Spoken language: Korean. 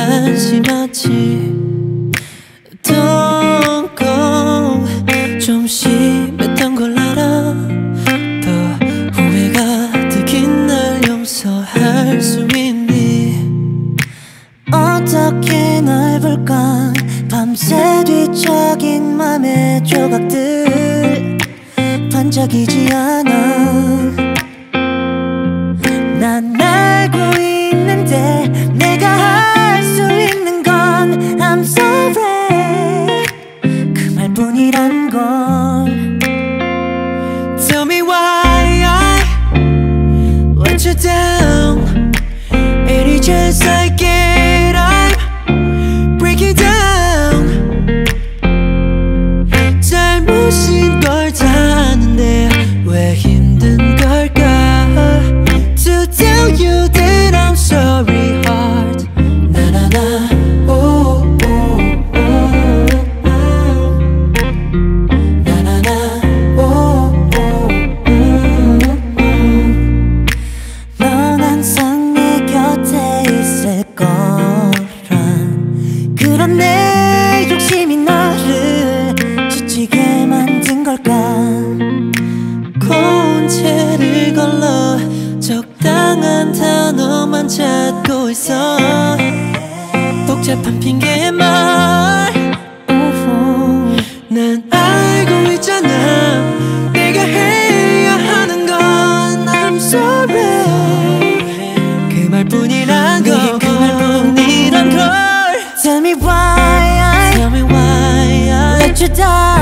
한심하지. Don't go. 좀 심했던 걸 알아. 더 후회가 되긴 날 용서할 수 있니? 어떻게 널 볼까? 밤새 뒤척인 맘의 조각들 반짝이지 않아. 난 알고 있는데 내가 할 수 있는 건 I'm sorry 그 말뿐이란 걸. Tell me why I let you down. Any chance I get I'm breaking down. 잘못인 걸 다 아는데 왜 힘든 걸까? To tell you that I'm sorry hard. 나나나 오 나나나 오 넌 항상 내 곁에 있을 거란 그런 내 욕심이 너를 지치게 만든 걸까? 고운 채를 걸러 적당한 단어만 찾고 있어. 복잡한 핑계말 난 알고 있잖아. 내가 해야 하는 건 I'm sorry 그 말뿐이란 걸. 그 말뿐이란 걸. Tell me why I Tell me why I let you down.